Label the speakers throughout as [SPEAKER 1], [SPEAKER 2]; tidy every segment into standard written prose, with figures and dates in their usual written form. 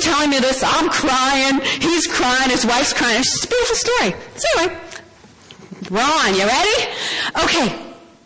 [SPEAKER 1] telling me this. I'm crying. He's crying. His wife's crying. It's just a beautiful story. So anyway, we're on. You ready? Okay.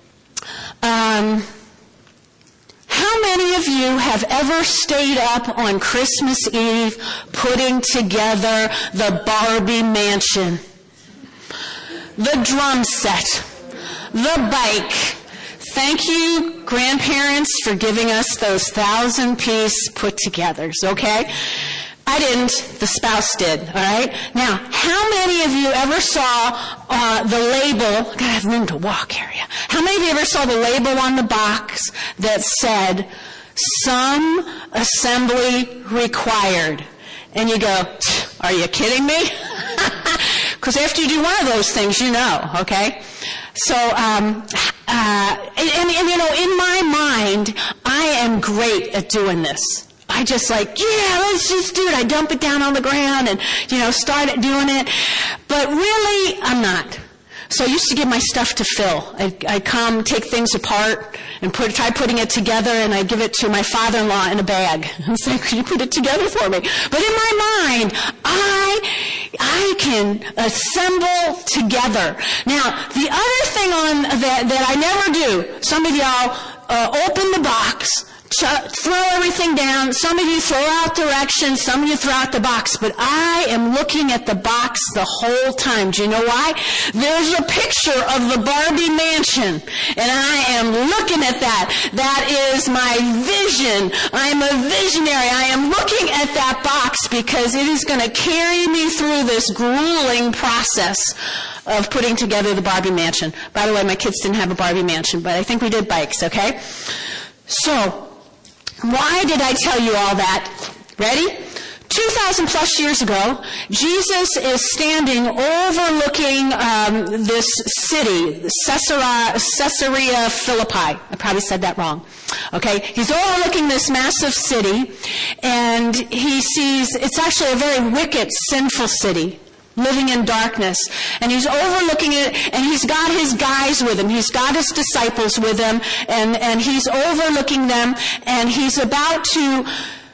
[SPEAKER 1] How many of you have ever stayed up on Christmas Eve putting together the Barbie mansion, the drum set, the bike? Thank you, grandparents, for giving us those 1,000-piece put-togethers, okay? I didn't. The spouse did, all right? Now, how many of you ever saw the label? Gotta have room to walk, area. How many of you ever saw the label on the box that said, "Some assembly required"? And you go, are you kidding me? Because after you do one of those things, you know, okay? So, and you know, in my mind, I am great at doing this. I just like, yeah, let's just do it. I dump it down on the ground and, you know, start doing it. But really, I'm not. So I used to give my stuff to Phil. I'd come, take things apart, and try putting it together, and I'd give it to my father-in-law in a bag. And say, could you put it together for me? But in my mind, I can assemble together. Now, the other thing on that I never do, some of y'all open the box, throw everything down. Some of you throw out directions. Some of you throw out the box. But I am looking at the box the whole time. Do you know why? There's a picture of the Barbie mansion. And I am looking at that. That is my vision. I am a visionary. I am looking at that box because it is going to carry me through this grueling process of putting together the Barbie mansion. By the way, my kids didn't have a Barbie mansion, but I think we did bikes, okay? So, why did I tell you all that? Ready? 2,000 plus years ago, Jesus is standing overlooking this city, Caesarea Philippi. I probably said that wrong. Okay? He's overlooking this massive city, and he sees it's actually a very wicked, sinful city, living in darkness. And he's overlooking it, and he's got his guys with him. He's got his disciples with him, and he's overlooking them, and he's about to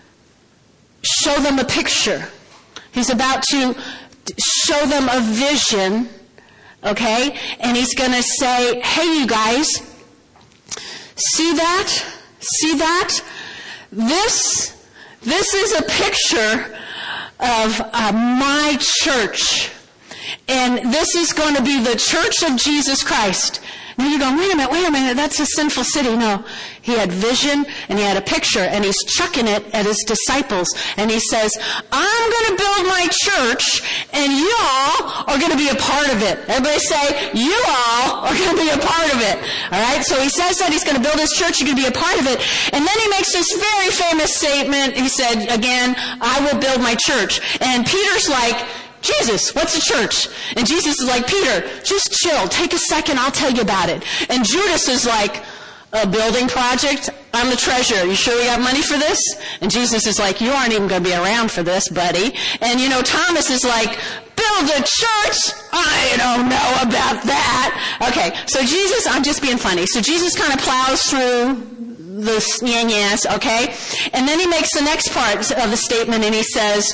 [SPEAKER 1] show them a picture. He's about to show them a vision, okay? And he's going to say, hey, you guys, see that? See that? This is a picture of my church. And this is going to be the church of Jesus Christ. Now you're going, wait a minute, that's a sinful city. No, he had vision and he had a picture and he's chucking it at his disciples. And he says, I'm going to build my church and you all are going to be a part of it. Everybody say, you all are going to be a part of it. All right, so he says that he's going to build his church, you're going to be a part of it. And then he makes this very famous statement. He said, again, I will build my church. And Peter's like, Jesus, what's a church? And Jesus is like, Peter, just chill. Take a second. I'll tell you about it. And Judas is like, a building project? I'm the treasurer. You sure we got money for this? And Jesus is like, you aren't even going to be around for this, buddy. And you know, Thomas is like, build a church? I don't know about that. Okay, so Jesus, I'm just being funny. So Jesus kind of plows through the yes, okay? And then he makes the next part of the statement and he says,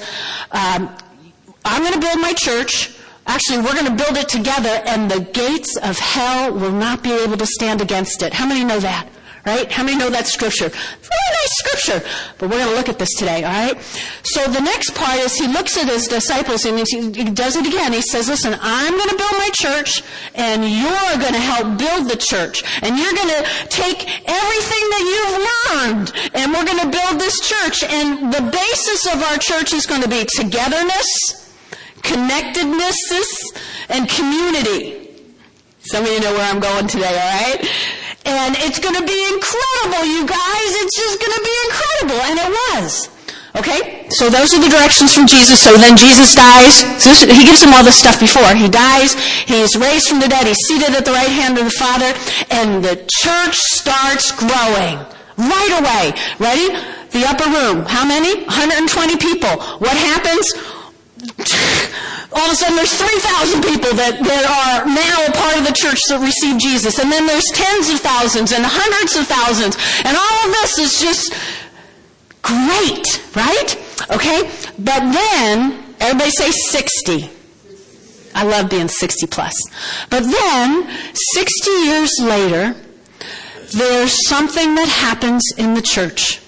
[SPEAKER 1] I'm going to build my church. Actually, we're going to build it together, and the gates of hell will not be able to stand against it. How many know that? Right? How many know that scripture? Very nice scripture. But we're going to look at this today, all right? So the next part is he looks at his disciples, and he does it again. He says, listen, I'm going to build my church, and you're going to help build the church. And you're going to take everything that you've learned, and we're going to build this church. And the basis of our church is going to be togetherness, connectedness, and community. Some of you know where I'm going today, all right? And it's going to be incredible, you guys. It's just going to be incredible. And it was. Okay? So those are the directions from Jesus. So then Jesus dies. So he gives them all this stuff before. He dies. He's raised from the dead. He's seated at the right hand of the Father. And the church starts growing. Right away. Ready? The upper room. How many? 120 people. What happens? All of a sudden there's 3,000 people that are now a part of the church that receive Jesus. And then there's tens of thousands and hundreds of thousands. And all of this is just great, right? Okay? But then, everybody say 60. I love being 60 plus. But then, 60 years later, there's something that happens in the church.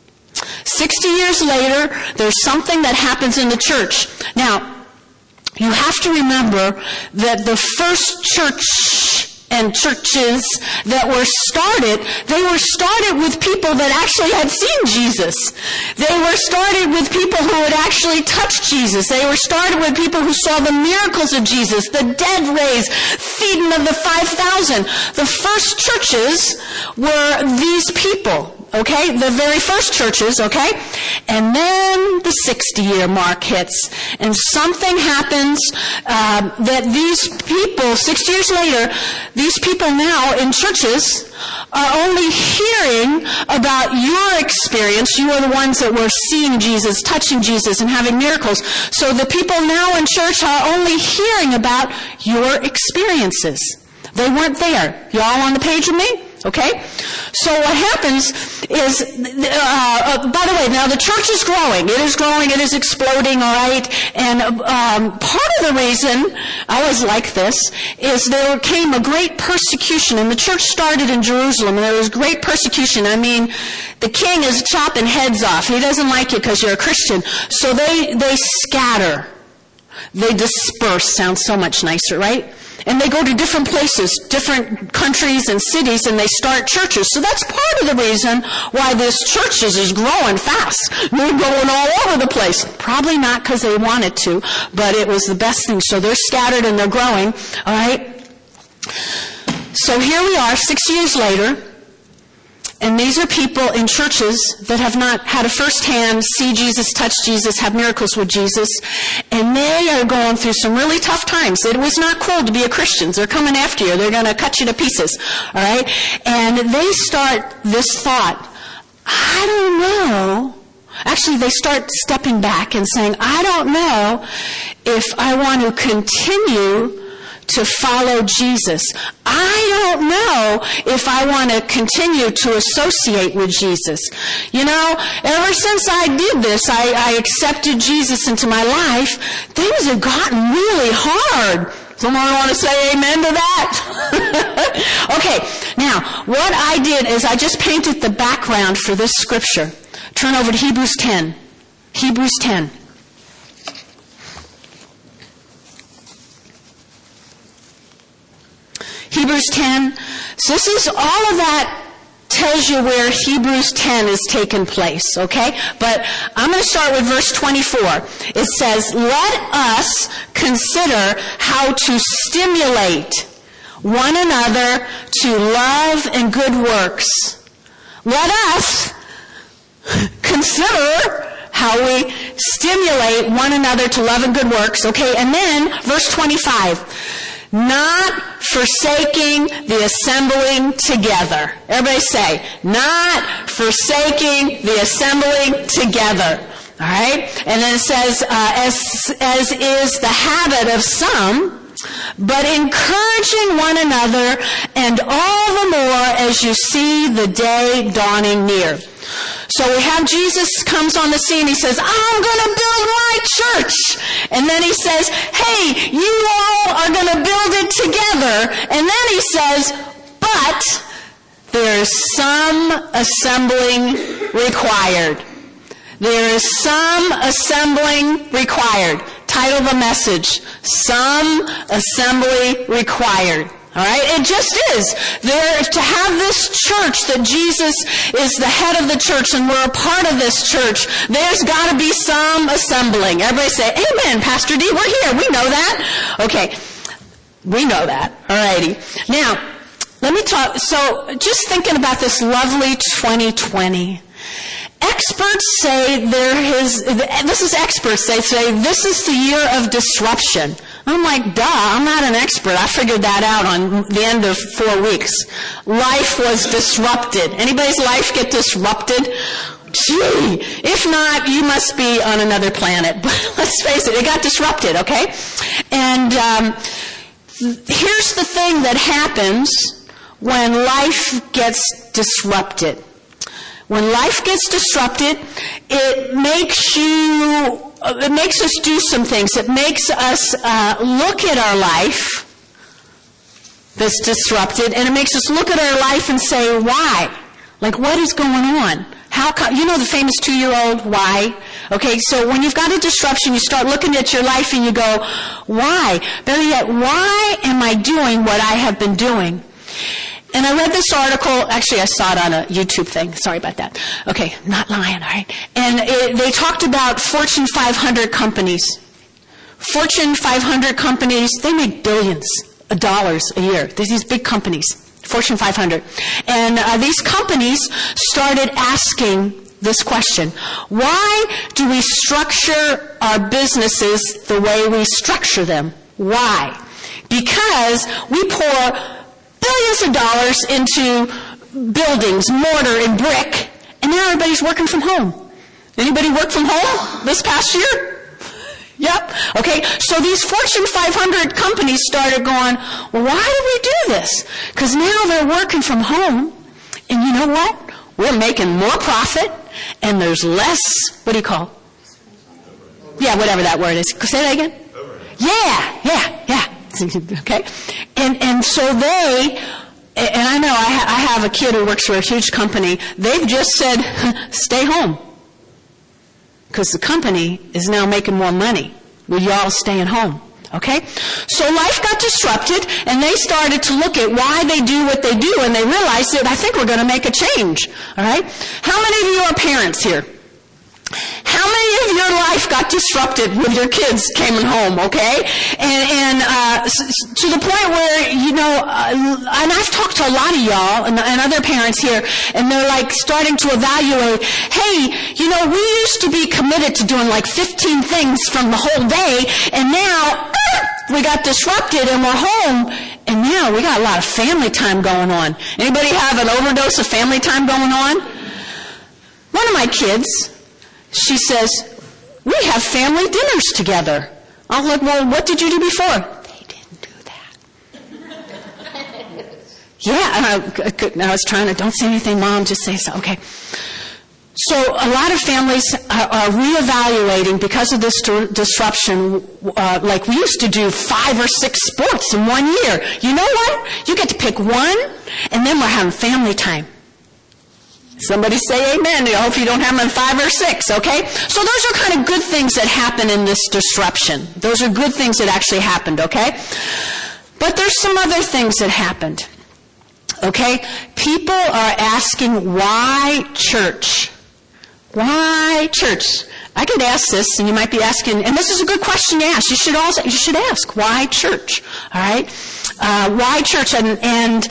[SPEAKER 1] 60 years later, there's something that happens in the church. Now, you have to remember that the first church and churches that were started, they were started with people that actually had seen Jesus. They were started with people who had actually touched Jesus. They were started with people who saw the miracles of Jesus, the dead raised, feeding of the 5,000. The first churches were these people. Okay, the very first churches, okay? And then the 60-year mark hits, and something happens that these people, 60 years later, these people now in churches are only hearing about your experience. You are the ones that were seeing Jesus, touching Jesus, and having miracles. So the people now in church are only hearing about your experiences. They weren't there. Y'all on the page with me? Okay? So what happens is, by the way, now the church is growing. It is growing. It is exploding, all right? And part of the reason, I always like this, is there came a great persecution. And the church started in Jerusalem, and there was great persecution. I mean, the king is chopping heads off. He doesn't like you because you're a Christian. So they scatter. They disperse. Sounds so much nicer, right? And they go to different places, different countries and cities, and they start churches. So that's part of the reason why this church is growing fast. They're going all over the place. Probably not because they wanted to, but it was the best thing. So they're scattered and they're growing, all right? So here we are, 6 years later, and these are people in churches that have not had a firsthand see Jesus, touch Jesus, have miracles with Jesus, and they are going through some really tough times. It was not cool to be a Christian. They're coming after you. They're going to cut you to pieces, all right? And they start this thought, I don't know. Actually, they start stepping back and saying, I don't know if I want to continue to follow Jesus. I don't know if I want to continue to associate with Jesus. You know, ever since I did this, I accepted Jesus into my life, things have gotten really hard. Someone want to say amen to that? Okay, now, what I did is I just painted the background for this scripture. Turn over to Hebrews 10. Hebrews 10. Hebrews 10. So this is all of that tells you where Hebrews 10 is taking place, okay? But I'm going to start with verse 24. It says, let us consider how to stimulate one another to love and good works. Let us consider how we stimulate one another to love and good works, okay? And then verse 25. Not forsaking the assembling together. Everybody say, not forsaking the assembling together. All right? And then it says, as is the habit of some, but encouraging one another, and all the more as you see the day dawning near. So we have Jesus comes on the scene. He says, I'm going to build my church. And then he says, hey, you all are going to build it together. And then he says, but there is some assembling required. There is some assembling required. Title of the message, some assembly required. All right? It just is. There, to have this church that Jesus is the head of the church and we're a part of this church, there's got to be some assembling. Everybody say, amen, Pastor D, we're here. We know that. Okay. We know that. All righty. Now, let me talk. So, just thinking about this lovely 2020. Experts say this is experts, they say this is the year of disruption. I'm like, duh, I'm not an expert. I figured that out on the end of 4 weeks. Life was disrupted. Anybody's life get disrupted? Gee, if not, you must be on another planet. But let's face it, it got disrupted, okay? And here's the thing that happens when life gets disrupted. when life gets disrupted, it makes us do some things. It makes us look at our life that's disrupted, and it makes us look at our life and say, why? Like, what is going on? How come? You know the famous 2-year-old, why? Okay, so when you've got a disruption, you start looking at your life and you go, why? Better yet, why am I doing what I have been doing? And I read this article, actually I saw it on a YouTube thing, sorry about that. Okay, not lying, all right? And they talked about Fortune 500 companies. Fortune 500 companies, they make billions of dollars a year. There's these big companies, Fortune 500. And these companies started asking this question: why do we structure our businesses the way we structure them? Why? Because we pour billions of dollars into buildings, mortar and brick, and now everybody's working from home. Anybody work from home this past year? Yep. Okay, so these Fortune 500 companies started going, well, why do we do this? Because now they're working from home, and you know what? We're making more profit, and there's less, what do you call? Yeah, whatever that word is. Say that again? Yeah. Okay? And so they, and I know I have a kid who works for a huge company, they've just said, stay home. Because the company is now making more money with y'all staying home. Okay? So life got disrupted, and they started to look at why they do what they do, and they realized that I think we're going to make a change. All right? How many of you are parents here? How many of your life got disrupted when your kids came home, okay? And to the point where, you know, and I've talked to a lot of y'all and other parents here, and they're like starting to evaluate, hey, you know, we used to be committed to doing like 15 things from the whole day, and now we got disrupted and we're home, and now we got a lot of family time going on. Anybody have an overdose of family time going on? One of my kids, she says, we have family dinners together. I was like, well, what did you do before? They didn't do that. Yeah, and I was trying to, don't say anything, Mom, just say so. Okay. So a lot of families are reevaluating because of this disruption. Like we used to do 5 or 6 sports in 1 year. You know what? You get to pick one, and then we're having family time. Somebody say amen. I hope you don't have them in 5 or 6, okay? So those are kind of good things that happen in this disruption. Those are good things that actually happened, okay? But there's some other things that happened, okay? People are asking, why church? Why church? I could ask this, and you might be asking, and this is a good question to ask. You should ask, why church? All right? Why church? And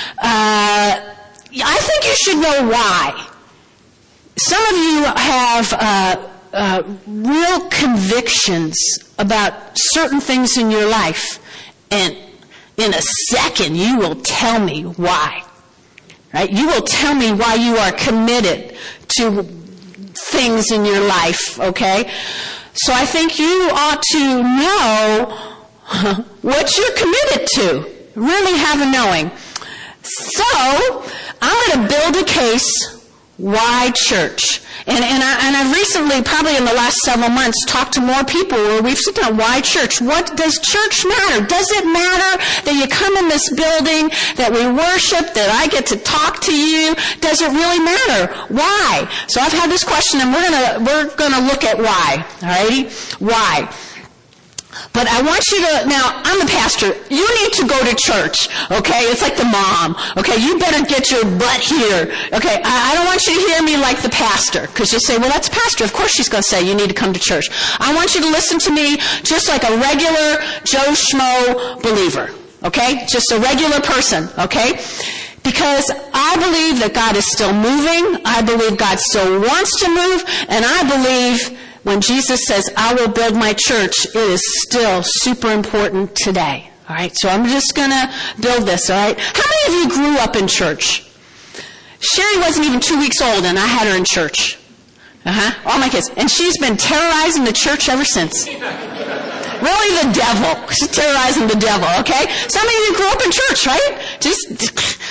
[SPEAKER 1] I think you should know why. Some of you have real convictions about certain things in your life, and in a second you will tell me why. Right? You will tell me why you are committed to things in your life, okay? So I think you ought to know what you're committed to. Really have a knowing. So, I'm going to build a case, why church? And I've recently, probably in the last several months, talked to more people where we've said, why church? What does church matter? Does it matter that you come in this building, that we worship, that I get to talk to you? Does it really matter? Why? So I've had this question, and we're gonna look at why. Alrighty? Why? But I want you to, now, I'm the pastor. You need to go to church, okay? It's like the mom, okay? You better get your butt here, okay? I don't want you to hear me like the pastor, because you'll say, well, that's pastor. Of course she's going to say you need to come to church. I want you to listen to me just like a regular Joe Schmo believer, okay? Just a regular person, okay? Because I believe that God is still moving. I believe God still wants to move. And I believe when Jesus says, I will build my church, it is still super important today. All right, so I'm just going to build this, all right? How many of you grew up in church? Sherry wasn't even 2 weeks old, and I had her in church. All my kids. And she's been terrorizing the church ever since. Really the devil. She's terrorizing the devil, okay? Some of you grew up in church, right?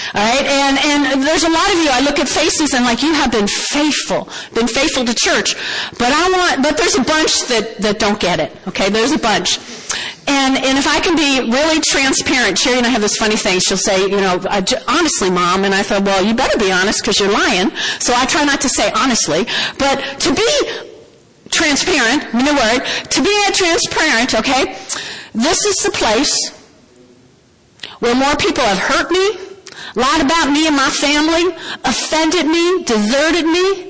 [SPEAKER 1] All right, and there's a lot of you, I look at faces and like, you have been faithful to church. But there's a bunch that don't get it, okay? There's a bunch. And if I can be really transparent, Sherry and I have this funny thing. She'll say, honestly, Mom, and I thought, well, you better be honest because you're lying. So I try not to say honestly. But to be transparent, to be transparent, okay, this is the place where more people have hurt me, lied about me and my family, offended me, deserted me,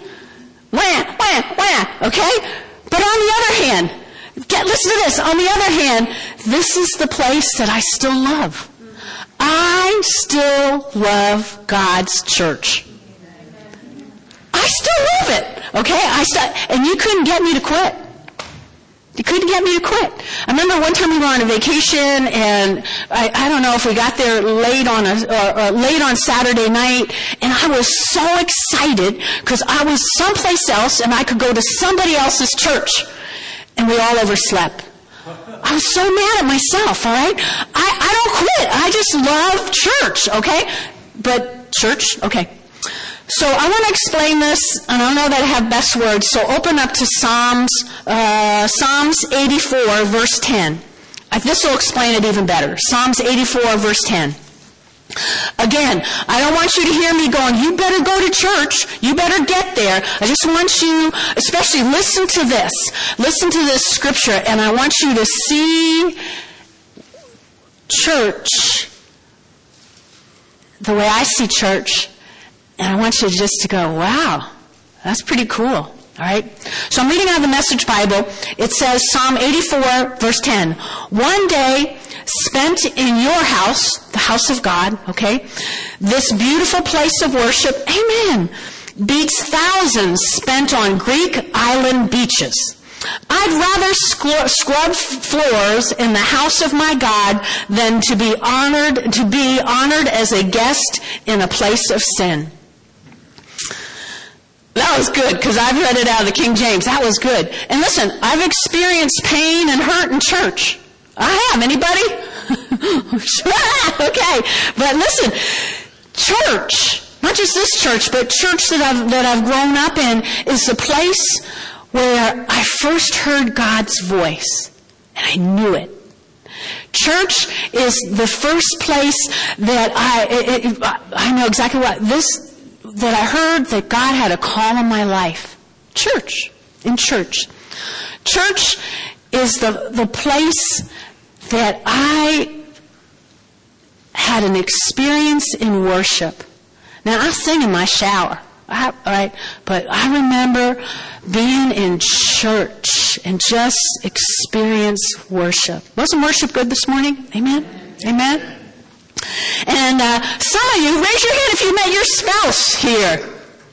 [SPEAKER 1] okay? But on the other hand, listen to this, on the other hand, this is the place that I still love. I still love God's church. I still love it, okay? And you couldn't get me to quit. You couldn't get me to quit. I remember one time we were on a vacation, and I don't know if we got there late on Saturday night, and I was so excited because I was someplace else and I could go to somebody else's church, and we all overslept. I was so mad at myself, all right? I don't quit. I just love church, okay? But church, okay. So I want to explain this, and I don't know that I have best words, so open up to Psalms 84, verse 10. This will explain it even better. Psalms 84, verse 10. Again, I don't want you to hear me going, you better go to church, you better get there. I just want you, especially listen to this scripture, and I want you to see church the way I see church. And I want you just to go, wow, that's pretty cool. All right? So I'm reading out of the Message Bible. It says, Psalm 84, verse 10. One day spent in your house, the house of God, okay? This beautiful place of worship, amen, beats thousands spent on Greek island beaches. I'd rather scrub floors in the house of my God than to be honored as a guest in a place of sin. That was good, because I've read it out of the King James. That was good. And listen, I've experienced pain and hurt in church. I have. Anybody? Okay. But listen, church, not just this church, but church that I've grown up in, is the place where I first heard God's voice. And I knew it. Church is the first place that I know exactly that I heard that God had a call on my life. Church. In church. Church is the place that I had an experience in worship. Now, I sing in my shower. All right? But I remember being in church and just experience worship. Wasn't worship good this morning? Amen? Amen? And some of you, raise your hand if you met your spouse here.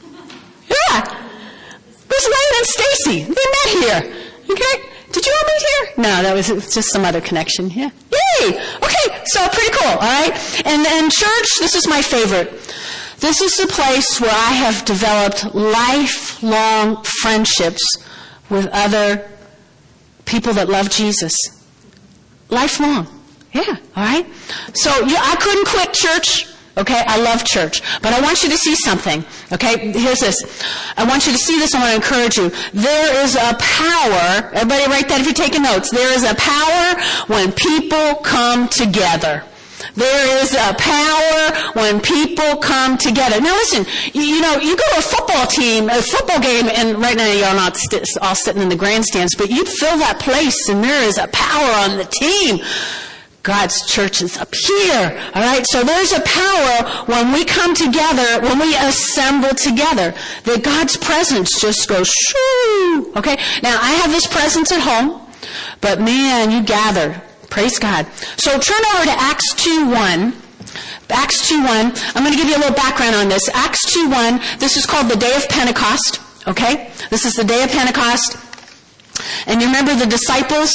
[SPEAKER 1] Yeah. There's Lane and Stacy. They met here. Okay? Did you all meet here? No, that was just some other connection. Yeah. Yay! Okay, so pretty cool, all right? And church, this is my favorite. This is the place where I have developed lifelong friendships with other people that love Jesus. Lifelong. Yeah, all right? So I couldn't quit church, okay? I love church. But I want you to see something, okay? Here's this. I want you to see this. I want to encourage you. There is a power. Everybody write that if you're taking notes. There is a power when people come together. There is a power when people come together. Now listen, you go to a football game, and right now you're not all sitting in the grandstands, but you'd fill that place, and there is a power on the team. God's church is up here, all right? So there's a power when we come together, when we assemble together, that God's presence just goes shoo, okay? Now, I have this presence at home, but man, you gather. Praise God. So turn over to Acts 2:1. Acts 2:1. I'm going to give you a little background on this. Acts 2:1. This is called the Day of Pentecost, okay? This is the Day of Pentecost. And you remember the disciples,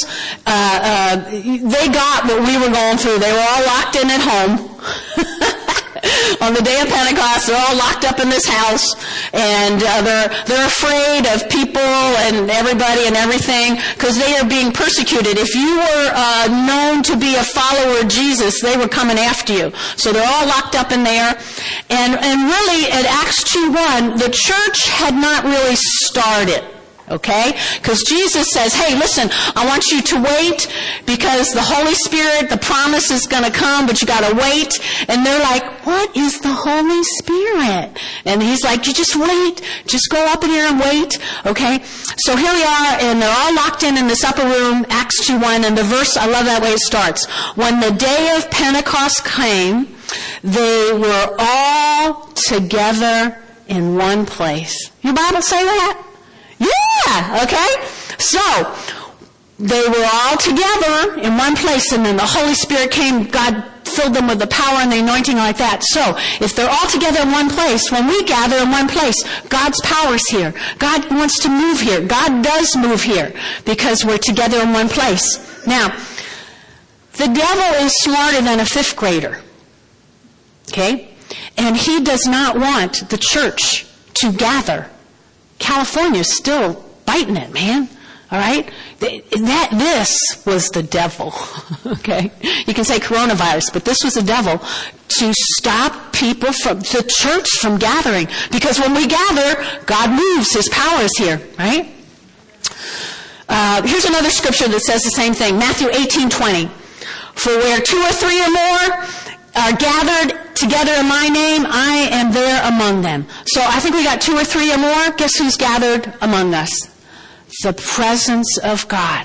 [SPEAKER 1] they got what we were going through. They were all locked in at home. On the day of Pentecost, they're all locked up in this house, and they're afraid of people and everybody and everything because they are being persecuted. If you were known to be a follower of Jesus, they were coming after you. So they're all locked up in there. And really, at Acts 2:1, the church had not really started. Okay? Because Jesus says, hey, listen, I want you to wait because the Holy Spirit, the promise is going to come, but you got to wait. And they're like, what is the Holy Spirit? And he's like, you just wait. Just go up in here and wait. Okay? So here we are, and they're all locked in this upper room, Acts 2:1, and the verse, I love that way it starts. When the day of Pentecost came, they were all together in one place. Your Bible say that? Yeah, okay? So, they were all together in one place, and then the Holy Spirit came, God filled them with the power and the anointing like that. So, if they're all together in one place, when we gather in one place, God's power is here. God wants to move here. God does move here because we're together in one place. Now, the devil is smarter than a 5th grader. Okay? And he does not want the church to gather. California's still biting it, man. All right? This was the devil. Okay? You can say coronavirus, but this was the devil to stop people from, the church from gathering. Because when we gather, God moves. His power is here, right? Here's another scripture that says the same thing. Matthew 18:20. For where 2 or 3 or more are gathered together in my name, I am there among them. So I think we got 2 or 3 or more. Guess who's gathered among us? The presence of God.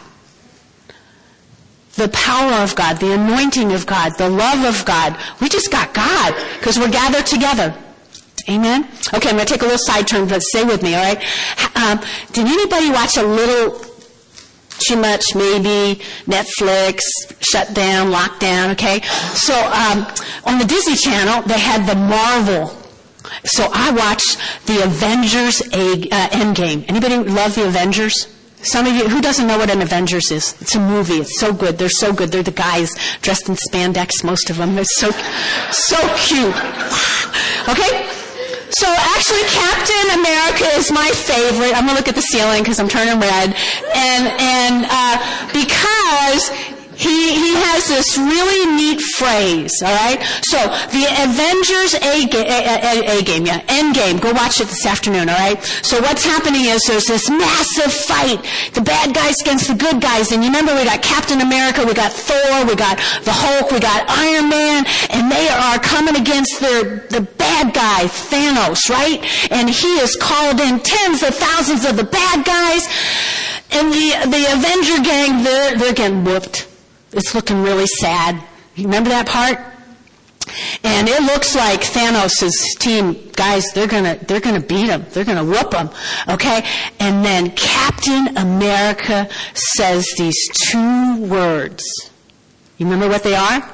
[SPEAKER 1] The power of God, the anointing of God, the love of God. We just got God because we're gathered together. Amen? Okay, I'm going to take a little side turn, but stay with me, all right? Did anybody watch a little too much, maybe Netflix, shut down, locked down, okay? So on the Disney Channel, they had the Marvel. So I watched the Avengers Endgame. Anybody love the Avengers? Some of you, who doesn't know what an Avengers is? It's a movie. It's so good. They're so good. They're the guys dressed in spandex, most of them. They're so cute. Okay? So actually, Captain America is my favorite. I'm going to look at the ceiling because I'm turning red. And because he has this really neat phrase, all right? So the Avengers Endgame. Go watch it this afternoon, all right? So what's happening is there's this massive fight. The bad guys against the good guys. And you remember we got Captain America, we got Thor, we got the Hulk, we got Iron Man, and they are coming against the bad guy, Thanos, right? And he has called in tens of thousands of the bad guys. And the Avenger gang, they're getting whooped. It's looking really sad. You remember that part? And it looks like Thanos' team, guys, they're gonna beat him. They're gonna whoop him. Okay? And then Captain America says these 2 words. You remember what they are?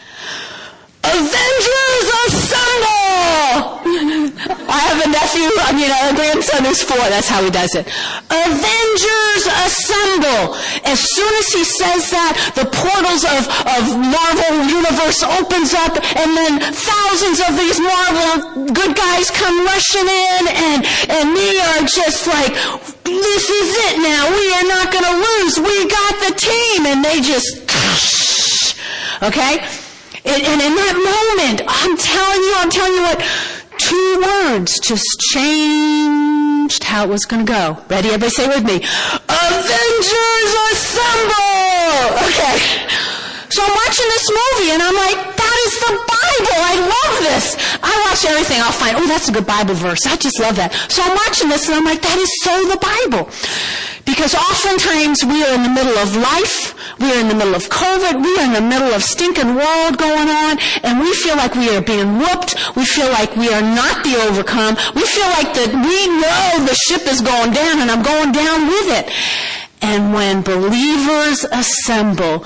[SPEAKER 1] Avengers assemble! I have a nephew, a grandson who's 4. That's how he does it. Avengers assemble! As soon as he says that, the portals of Marvel Universe opens up, and then thousands of these Marvel good guys come rushing in, and we are just like, this is it now. We are not going to lose. We got the team. And they just, okay? And in that moment, I'm telling you what, 2 words just changed how it was going to go. Ready? Everybody say with me. Avengers assemble! Okay. So I'm watching this movie, and I'm like, that is the Bible. I love this. I watch everything. I'll find, that's a good Bible verse. I just love that. So I'm watching this, and I'm like, that is so the Bible. Because oftentimes we are in the middle of life, we are in the middle of COVID, we are in the middle of stinking world going on, and we feel like we are being whooped, we feel like we are not the overcome, we feel like that we know the ship is going down and I'm going down with it. And when believers assemble,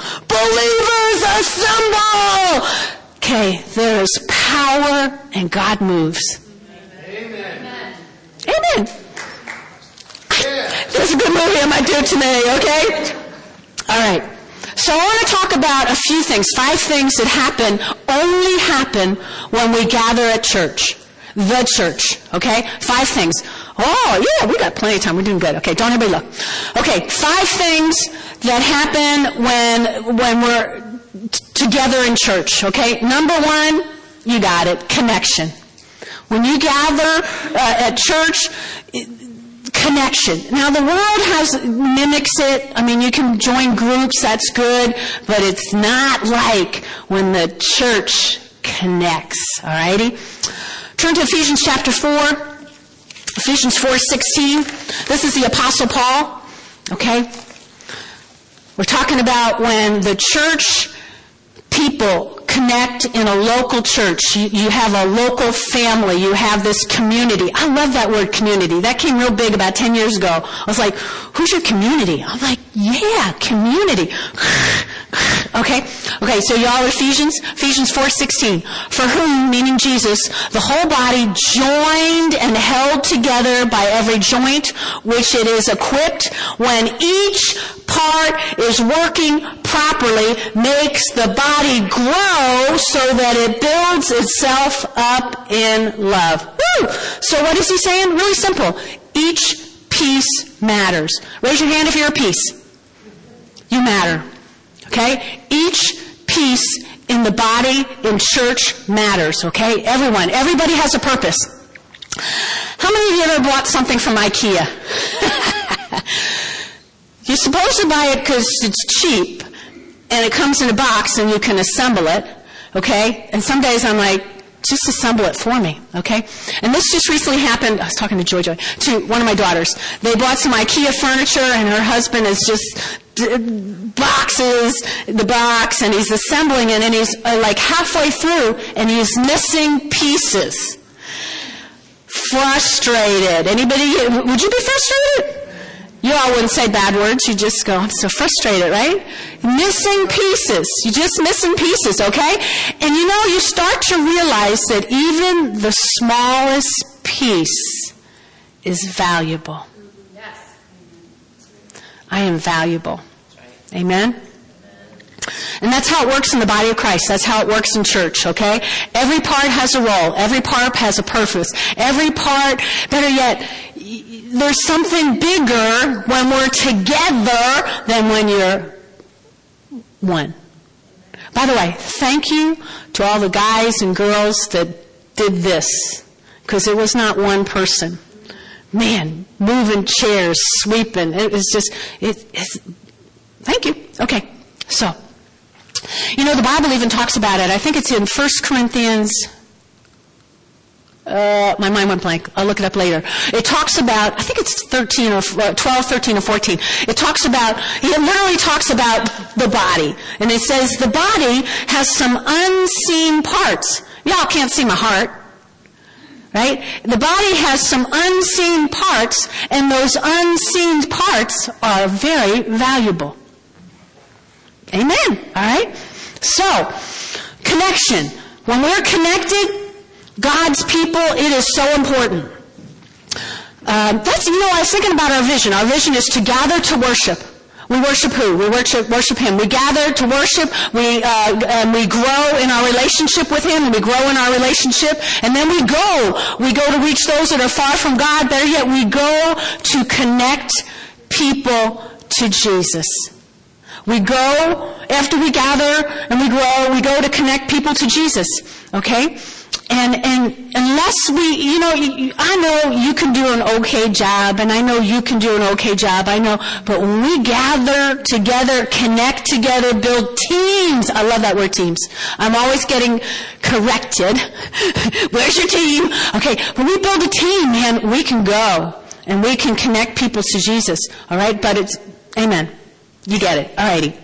[SPEAKER 1] okay, there is power and God moves. Amen. Amen. There's a good movie I might do today, okay? All right. So I want to talk about a few things, 5 things that only happen when we gather at church. The church, okay? 5 things. Oh, yeah, we got plenty of time. We're doing good. Okay, don't everybody look. Okay, 5 things that happen when we're together in church, okay? Number 1, you got it, connection. When you gather at church, connection. Now, the world mimics it. I mean, you can join groups, that's good, but it's not like when the church connects, all righty? Turn to Ephesians chapter 4, Ephesians 4:16. This is the Apostle Paul, okay? We're talking about when the church people connect in a local church. You have a local family. You have this community. I love that word community. That came real big about 10 years ago. I was like, who's your community? I'm like, yeah, community. Okay, so y'all Ephesians 4:16. For whom, meaning Jesus, the whole body joined and held together by every joint which it is equipped, when each part is working properly, makes the body grow so that it builds itself up in love. Woo! So what is he saying? Really simple. Each piece matters. Raise your hand if you're a piece. You matter. Okay? Each piece in the body, in church, matters. Okay? Everybody has a purpose. How many of you ever bought something from IKEA? You're supposed to buy it because it's cheap, and it comes in a box and you can assemble it, okay? And some days I'm like, just assemble it for me, okay? And this just recently happened, I was talking to Joy, to one of my daughters. They bought some IKEA furniture, and her husband is just the box, and he's assembling it, and he's like halfway through, and he's missing pieces. Frustrated. Anybody, would you be frustrated? You all wouldn't say bad words. You just go, I'm so frustrated, right? Missing pieces. You're just missing pieces, okay? And you start to realize that even the smallest piece is valuable. Yes. I am valuable. Amen? And that's how it works in the body of Christ. That's how it works in church, okay? Every part has a role. Every part has a purpose. Every part, better yet, there's something bigger when we're together than when you're one. By the way, thank you to all the guys and girls that did this, because it was not one person. Man, moving chairs, sweeping. It was just, thank you. Okay, so, the Bible even talks about it. I think it's in 1 Corinthians... my mind went blank. I'll look it up later. It talks about, I think it's 12, 13, or 14. It literally talks about the body. And it says the body has some unseen parts. Y'all can't see my heart. Right? The body has some unseen parts, and those unseen parts are very valuable. Amen. All right? So, connection. When we're connected, God's people, it is so important. I was thinking about our vision. Our vision is to gather to worship. We worship who? We worship Him. We gather to worship. We grow in our relationship with Him, and we grow in our relationship. And then we go. We go to reach those that are far from God. Better yet, we go to connect people to Jesus. We go, after we gather and we grow, we go to connect people to Jesus. Okay? And unless I know you can do an okay job, and I know you can do an okay job, I know, but when we gather together, connect together, build teams, I love that word, teams. I'm always getting corrected. Where's your team? Okay, when we build a team, man, we can go, and we can connect people to Jesus, all right? But it's, amen. You get it, all righty.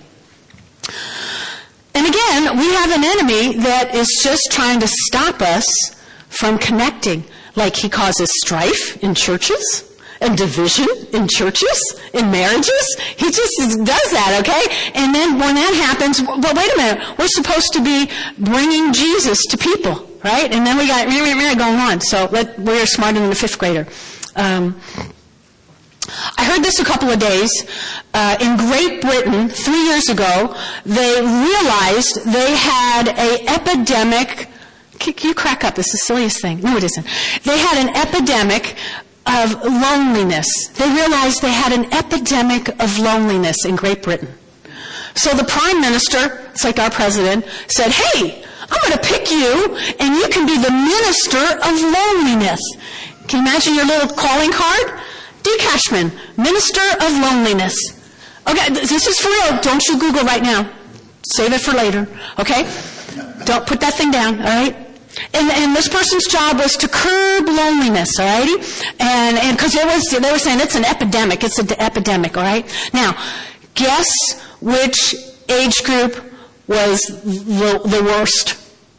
[SPEAKER 1] And again, we have an enemy that is just trying to stop us from connecting. Like he causes strife in churches, and division in churches, in marriages. He just does that, okay? And then when that happens, well, wait a minute. We're supposed to be bringing Jesus to people, right? And then we got Mary going on. So we're smarter than a 5th grader. I heard this a couple of days. In Great Britain, 3 years ago, they realized they had an epidemic. You crack up. This is the silliest thing. No, it isn't. They had an epidemic of loneliness. They realized they had an epidemic of loneliness in Great Britain. So the Prime Minister, it's like our President, said, hey, I'm going to pick you, and you can be the Minister of Loneliness. Can you imagine your little calling card? D. Cashman, Minister of Loneliness. Okay, this is for real. Don't you Google right now. Save it for later, okay? Don't put that thing down, all right? And this person's job was to curb loneliness, all righty? And because they were saying it's an epidemic. It's an epidemic, all right? Now, guess which age group was the worst?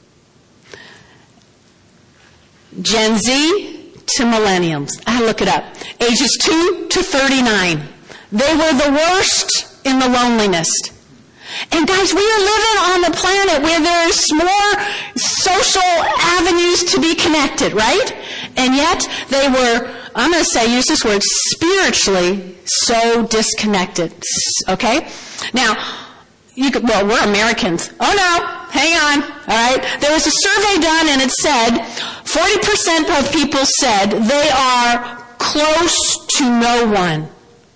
[SPEAKER 1] Gen Z to millennials. I had to look it up. Ages 2 to 39. They were the worst in the loneliness. And guys, we are living on the planet where there's more social avenues to be connected, right? And yet they were, I'm going to say, use this word, spiritually so disconnected. Okay? Now, we're Americans. Oh no, hang on. All right? There was a survey done and it said 40% of people said they are close to no one.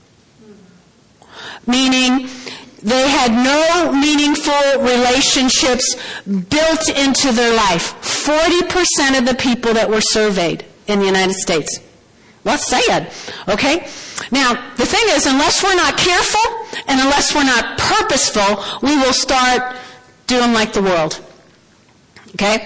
[SPEAKER 1] Meaning they had no meaningful relationships built into their life. 40% of the people that were surveyed in the United States. Well, sad. Okay? Now, the thing is, unless we're not careful and unless we're not purposeful, we will start doing like the world. Okay?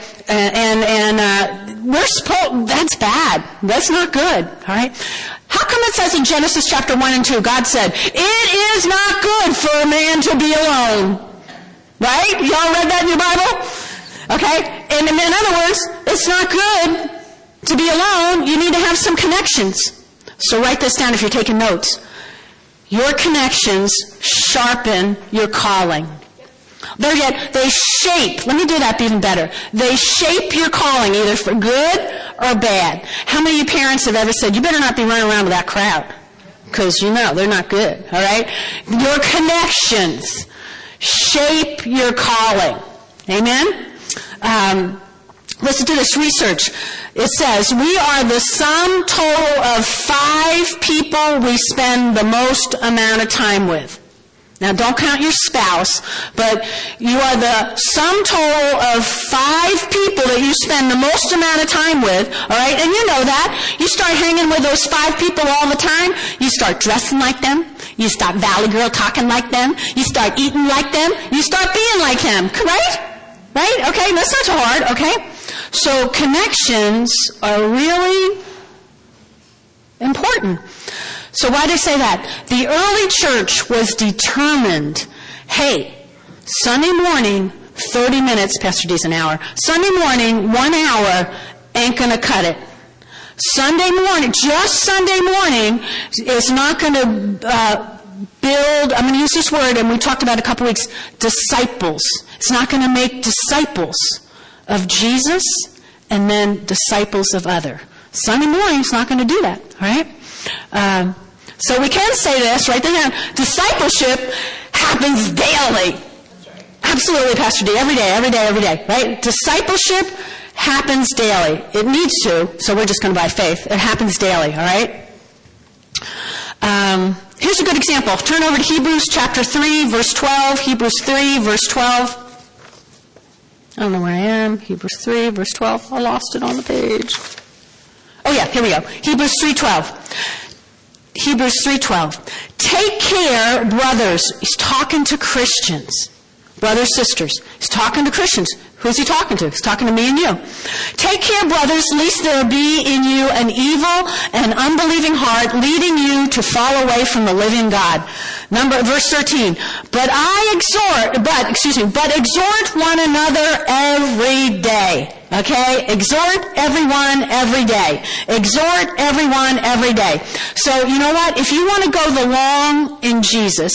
[SPEAKER 1] And we're supposed, that's bad. That's not good. All right? How come it says in Genesis chapter 1 and 2, God said, it is not good for a man to be alone. Right? Y'all read that in your Bible? Okay? And in other words, it's not good to be alone. You need to have some connections. So write this down if you're taking notes. Your connections sharpen your calling. Better yet, they shape. Let me do that even better. They shape your calling either for good or bad. How many of you parents have ever said, you better not be running around with that crowd? Because you know, they're not good. All right? Your connections shape your calling. Amen? Listen to this research. It says, we are the sum total of 5 people we spend the most amount of time with. Now, don't count your spouse, but you are the sum total of 5 people that you spend the most amount of time with, all right? And you know that. You start hanging with those 5 people all the time, you start dressing like them, you start Valley Girl talking like them, you start eating like them, you start being like them, right? Right? Okay, that's not too hard, okay? So connections are really important. So why did I say that? The early church was determined, hey, Sunday morning, 30 minutes, Pastor D's an hour. Sunday morning, 1 hour ain't going to cut it. Sunday morning, just Sunday morning is not going to build, I'm going to use this word, and we talked about it a couple weeks, disciples. It's not going to make disciples of Jesus and then disciples of other. Sunday morning is not going to do that, all right? So we can say this, right there. Discipleship happens daily. Absolutely, Pastor D. Every day, right? Discipleship happens daily. It needs to, so we're just going to by faith. It happens daily, all right? Here's a good example. Turn over to Hebrews chapter 3, verse 12. Hebrews 3, verse 12. I don't know where I am. Hebrews 3, verse 12. I lost it on the page. Oh yeah, here we go. Hebrews 3:12. Hebrews 3:12. Take care, brothers. He's talking to Christians. Brothers, sisters. He's talking to Christians. Who's he talking to? He's talking to me and you. Take care, brothers, lest there be in you an evil and unbelieving heart, leading you to fall away from the living God. Verse 13. But exhort one another every day. Okay? Exhort everyone every day. Exhort everyone every day. So, you know what? If you want to go the long in Jesus,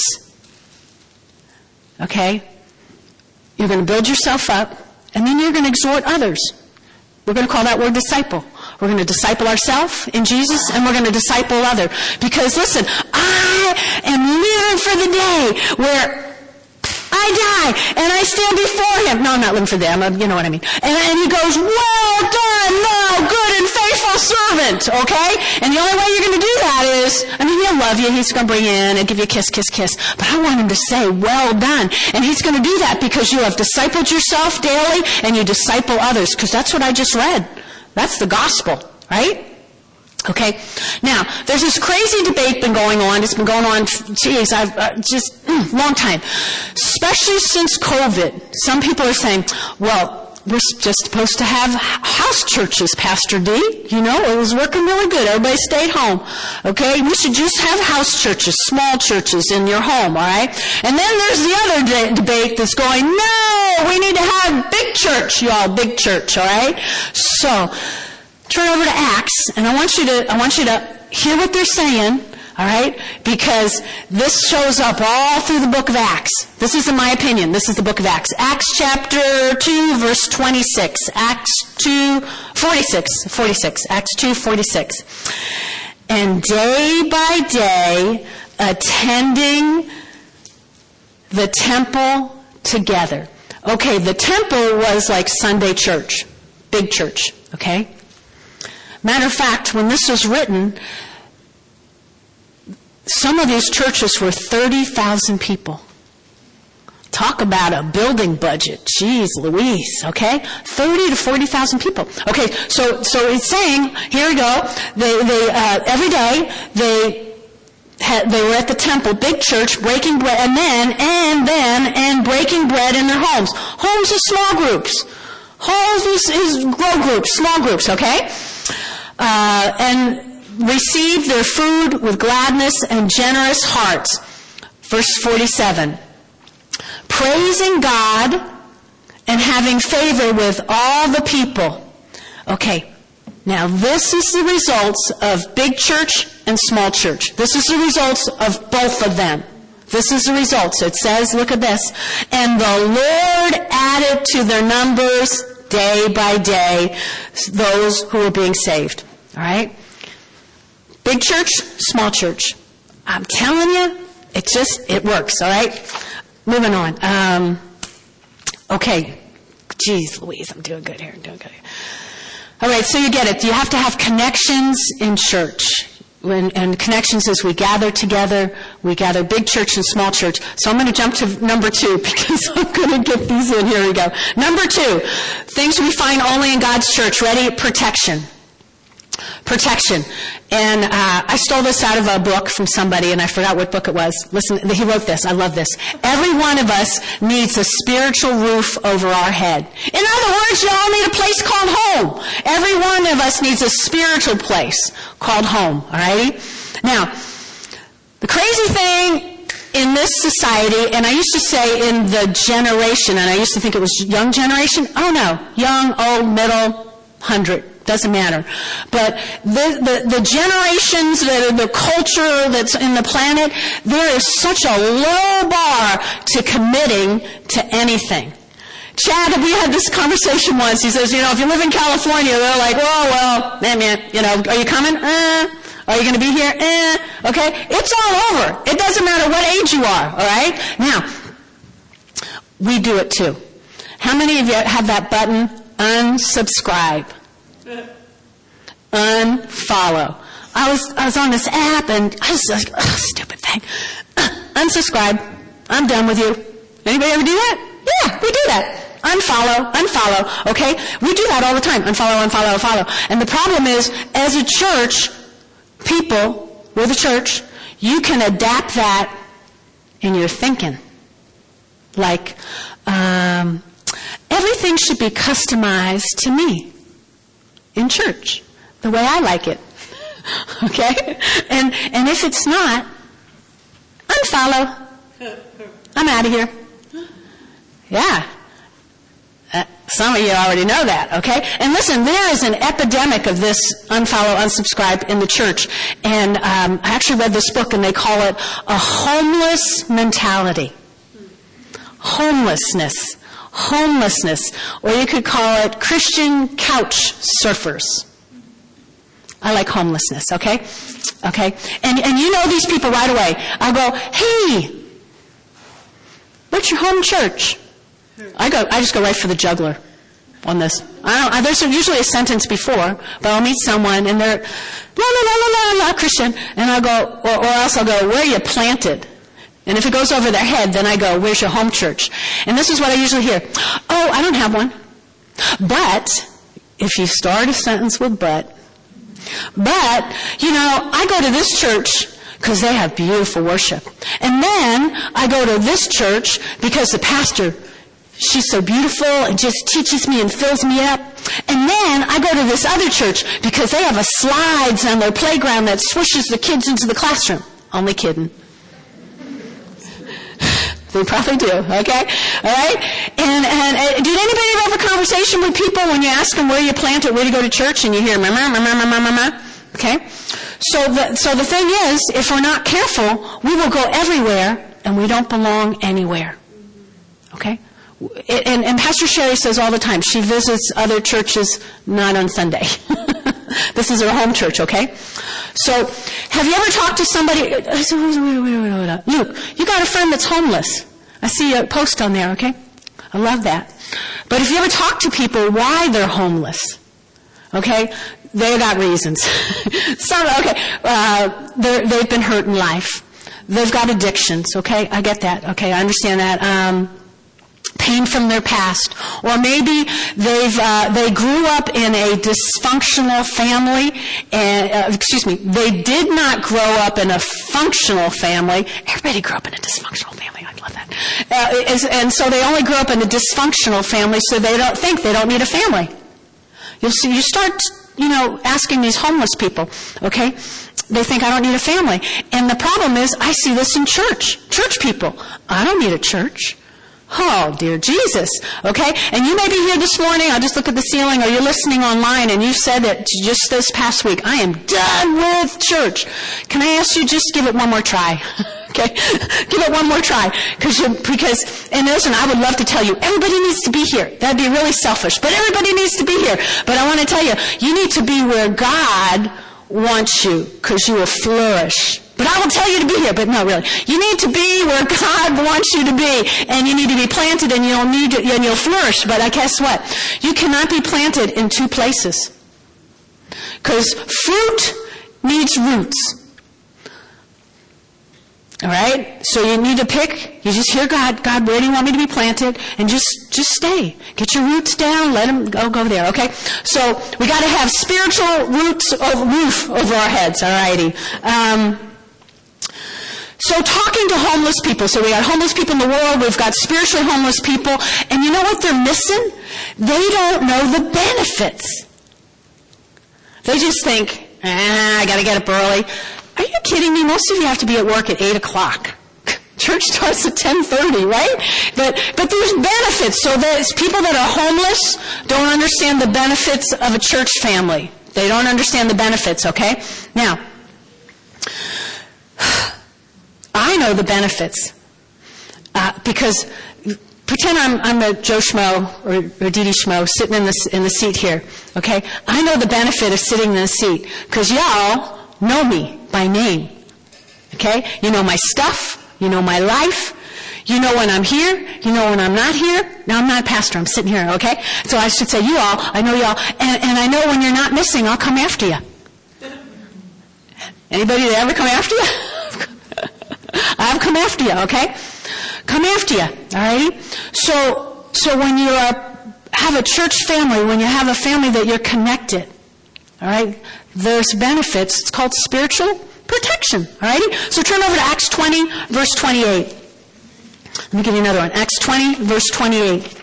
[SPEAKER 1] okay, you're going to build yourself up, and then you're going to exhort others. We're going to call that word disciple. We're going to disciple ourselves in Jesus, and we're going to disciple others. Because listen, I am living for the day where I die and I stand before him. No, I'm not living for them. You know what I mean. And he goes, well done, thou good and faithful servant. Okay? And the only way you're going to do that is, he'll love you. He's going to bring you in and give you a kiss, kiss, kiss. But I want him to say, well done. And he's going to do that because you have discipled yourself daily and you disciple others. Because that's what I just read. That's the gospel, right? Okay. Now, there's this crazy debate been going on. It's been going on, long time. Especially since COVID. Some people are saying, well, we're just supposed to have house churches, Pastor D. It was working really good. Everybody stayed home. Okay? We should just have house churches, small churches in your home, all right? And then there's the other debate that's going, no, we need to have big church, y'all, big church, all right? So, turn over to Acts, and I want you to hear what they're saying, all right? Because this shows up all through the book of Acts. This isn't my opinion. This is the book of Acts. Acts chapter 2, verse 26. Acts 2, 46. Acts 2, 46. And day by day, attending the temple together. Okay, the temple was like Sunday church, big church, okay? Matter of fact, when this was written, some of these churches were 30,000 people. Talk about a building budget. Jeez Louise, okay? 30 to 40,000 people. Okay, so it's saying, here we go, they every day, they were at the temple, big church, breaking bread, and breaking bread in their homes. Homes is small groups. Homes is grow groups, small groups, okay? And received their food with gladness and generous hearts. Verse 47. Praising God and having favor with all the people. Okay, now this is the results of big church and small church. This is the results of both of them. This is the results. It says, look at this. And the Lord added to their numbers day by day those who were being saved. All right? Big church, small church. I'm telling you, it works, all right? Moving on. Okay. Geez, Louise, I'm doing good here. All right, so you get it. You have to have connections in church. And connections as we gather together. We gather big church and small church. So I'm going to jump to number 2 because I'm going to get these in. Here we go. Number 2, things we find only in God's church. Ready? Protection. Protection. And I stole this out of a book from somebody, and I forgot what book it was. Listen, he wrote this. I love this. Every one of us needs a spiritual roof over our head. In other words, you all need a place called home. Every one of us needs a spiritual place called home. All righty? Now, the crazy thing in this society, and I used to say in the generation, and I used to think it was young generation. Oh no, young, old, middle, 100. Doesn't matter. But the generations, the culture that's in the planet, there is such a low bar to committing to anything. Chad, we had this conversation once. He says, if you live in California, they're like, man, are you coming? Are you going to be here? Okay? It's all over. It doesn't matter what age you are, all right? Now, we do it too. How many of you have that button, unsubscribe? Unfollow. I was on this app and I was like, stupid thing. Unsubscribe. I'm done with you. Anybody ever do that? Yeah, we do that. Unfollow. Okay? We do that all the time. Unfollow. And the problem is, as a church, we're the church, you can adapt that in your thinking. Like, everything should be customized to me. In church, the way I like it. Okay? And if it's not, unfollow. I'm out of here. Yeah. Some of you already know that, okay? And listen, there is an epidemic of this unfollow, unsubscribe in the church. And I actually read this book, and they call it a homeless mentality. Homelessness, or you could call it Christian couch surfers. I like homelessness, okay? Okay? And you know these people right away. I go, hey, what's your home church? I just go right for the juggler on this. There's usually a sentence before, but I'll meet someone and they're, la, la, la, la, la, la, Christian. And I'll go, or else I'll go, where are you planted? And if it goes over their head, then I go, where's your home church? And this is what I usually hear. Oh, I don't have one. But, if you start a sentence with but, I go to this church because they have beautiful worship. And then I go to this church because the pastor, she's so beautiful and just teaches me and fills me up. And then I go to this other church because they have a slides on their playground that swishes the kids into the classroom. Only kidding. They probably do, okay? All right? And did anybody ever have a conversation with people when you ask them where you planted, where to go to church, and you hear, mama? Okay? So the thing is, if we're not careful, we will go everywhere, and we don't belong anywhere. Okay? And Pastor Sherry says all the time, she visits other churches not on Sunday. This is her home church, okay? So, have you ever talked to somebody, Luke, you got a friend that's homeless. I see a post on there, okay? I love that. But if you ever talk to people why they're homeless, okay, they got reasons. They've been hurt in life. They've got addictions, okay? I get that, okay? I understand that. Pain from their past, or maybe they grew up in a dysfunctional family, and they did not grow up in a functional family. Everybody grew up in a dysfunctional family. I love that. And so they only grew up in a dysfunctional family, so they don't need a family. You start asking these homeless people, okay? They think I don't need a family, and the problem is I see this in church people. I don't need a church. Oh, dear Jesus, okay? And you may be here this morning, I'll just look at the ceiling, or you're listening online, and you said that just this past week, I am done with church. Can I ask you just give it one more try? Okay? Give it one more try. And listen, I would love to tell you, everybody needs to be here. That'd be really selfish, but everybody needs to be here. But I want to tell you, you need to be where God wants you, because you will flourish. But I will tell you to be here, but no, really. You need to be where God wants you to be, and you need to be planted, and you'll flourish. But guess what? You cannot be planted in two places. Because fruit needs roots. All right? So you need to pick. You just hear God, where do you want me to be planted? And just stay. Get your roots down. Let them go there, okay? So we got to have spiritual roof over our heads, all righty? So talking to homeless people. So we got homeless people in the world. We've got spiritually homeless people. And you know what they're missing? They don't know the benefits. They just think, I got to get up early. Are you kidding me? Most of you have to be at work at 8 o'clock. Church starts at 10:30, right? But there's benefits. So there's people that are homeless don't understand the benefits of a church family. They don't understand the benefits, okay? Now, I know the benefits because pretend I'm a Joe Schmo or Dee Dee Schmo sitting in the seat here, okay? I know the benefit of sitting in the seat because y'all know me by name, okay? You know my stuff. You know my life. You know when I'm here. You know when I'm not here. Now, I'm not a pastor. I'm sitting here, okay? So I should say you all. I know you all. And I know when you're not missing, I'll come after you. Anybody that ever come after you? I'll come after you, okay? Come after you, all righty? So when you have a church family, when you have a family that you're connected, all right, there's benefits. It's called spiritual protection, all righty? So turn over to Acts 20, verse 28. Let me give you another one. Acts 20, verse 28.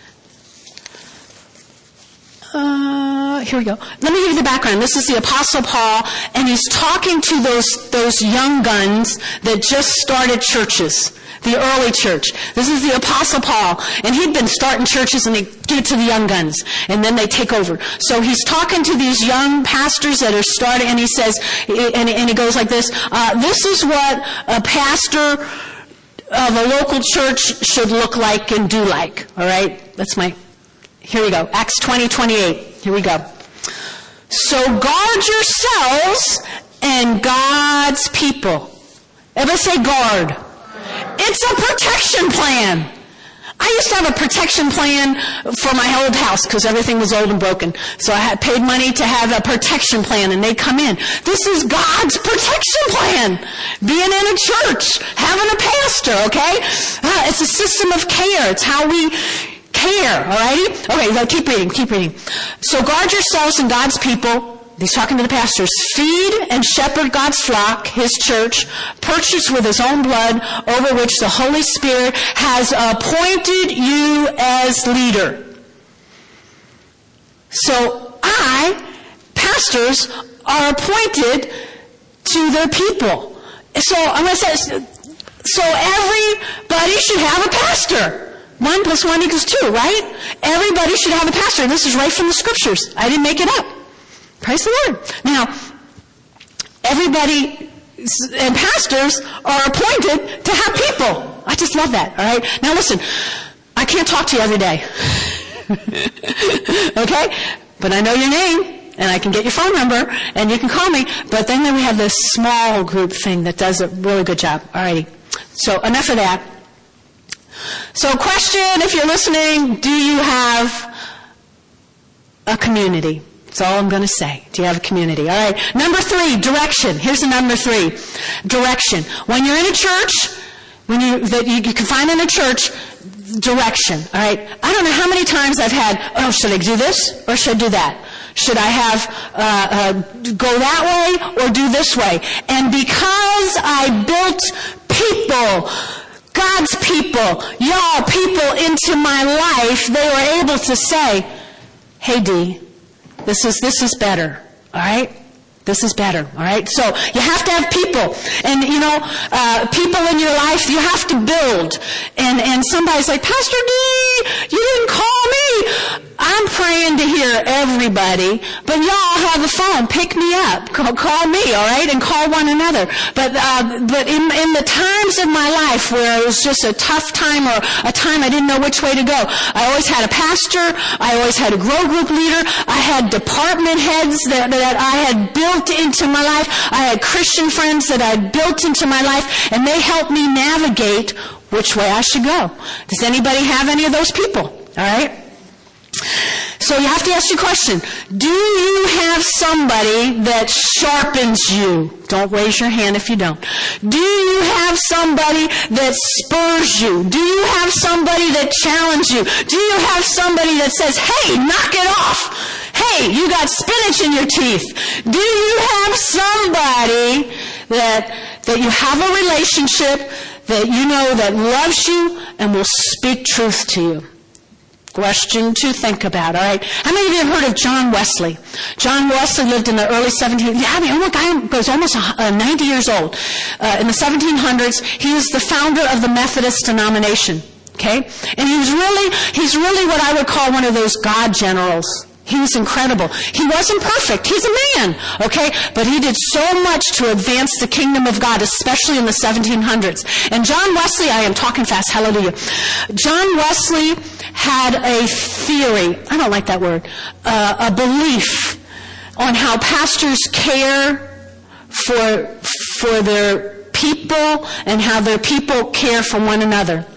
[SPEAKER 1] Here we go. Let me give you the background. This is the Apostle Paul, and he's talking to those young guns that just started churches, the early church. This is the Apostle Paul, and he'd been starting churches, and they give it to the young guns, and then they take over. So he's talking to these young pastors that are starting, and he says, and he goes like this, this is what a pastor of a local church should look like and do like. All right? Here we go. Acts 20:28. Here we go. So guard yourselves and God's people. Everybody say guard. It's a protection plan. I used to have a protection plan for my old house because everything was old and broken. So I had paid money to have a protection plan, and they'd come in. This is God's protection plan. Being in a church, having a pastor, okay? It's a system of care. It's how we care, all righty? Okay, keep reading. So guard yourselves and God's people. He's talking to the pastors. Feed and shepherd God's flock, his church, purchased with his own blood, over which the Holy Spirit has appointed you as leader. So pastors are appointed to their people. So I'm going to say, so everybody should have a pastor. 1 + 1 = 2, right? Everybody should have a pastor. This is right from the scriptures. I didn't make it up. Praise the Lord. Now, everybody and pastors are appointed to have people. I just love that, all right? Now listen, I can't talk to you every day. Okay? But I know your name, and I can get your phone number, and you can call me. But then we have this small group thing that does a really good job. All righty. So enough of that. So question, if you're listening, do you have a community? That's all I'm going to say. Do you have a community? All right. Number 3, direction. Here's the number 3. Direction. When you're in a church, that you can find in a church, direction. All right. I don't know how many times I've had, should I do this or should I do that? Should I have go that way or do this way? And because I built people, God's people, y'all people into my life, they were able to say, hey, Dee, this is better, all right? This is better, all right? So you have to have people. And, people in your life, you have to build. And somebody's like, Pastor D, you didn't call me. I'm praying to hear everybody, but y'all have the phone. Pick me up. Call me, all right? And call one another. But in the times of my life where it was just a tough time or a time I didn't know which way to go, I always had a pastor. I always had a grow group leader. I had department heads that I had built into my life. I had Christian friends that I had built into my life, and they helped me navigate which way I should go. Does anybody have any of those people? All right? So you have to ask your question. Do you have somebody that sharpens you? Don't raise your hand if you don't. Do you have somebody that spurs you? Do you have somebody that challenges you? Do you have somebody that says, hey, knock it off? Hey, you got spinach in your teeth. Do you have somebody that you have a relationship that you know that loves you and will speak truth to you? Question to think about, all right? How many of you have heard of John Wesley? John Wesley lived in the early 1700s. The guy was almost 90 years old. In the 1700s, he was the founder of the Methodist denomination, okay? And he's really what I would call one of those God generals. He was incredible. He wasn't perfect. He's a man, okay? But he did so much to advance the kingdom of God, especially in the 1700s. And John Wesley, I am talking fast, hallelujah. John Wesley had a theory, I don't like that word, a belief on how pastors care for their people and how their people care for one another.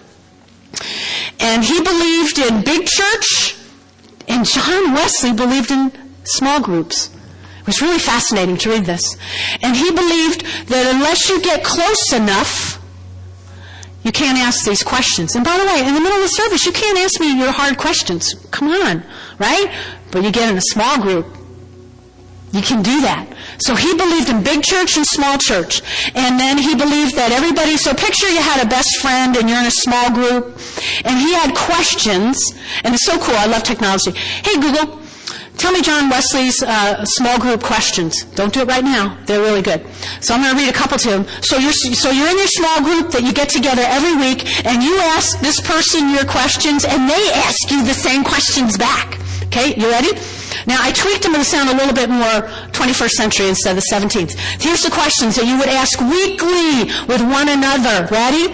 [SPEAKER 1] And he believed in big church, and John Wesley believed in small groups. It was really fascinating to read this. And he believed that unless you get close enough, you can't ask these questions. And by the way, in the middle of the service, you can't ask me your hard questions. Come on, right? But you get in a small group, you can do that. So he believed in big church and small church. And then he believed that everybody, so picture you had a best friend and you're in a small group, and he had questions, and it's so cool, I love technology. Hey Google, tell me John Wesley's small group questions. Don't do it right now. They're really good. So I'm going to read a couple to him. So you're in your small group that you get together every week, and you ask this person your questions, and they ask you the same questions back. Okay, you ready? Now, I tweaked them to sound a little bit more 21st century instead of the 17th. Here's the questions that you would ask weekly with one another. Ready?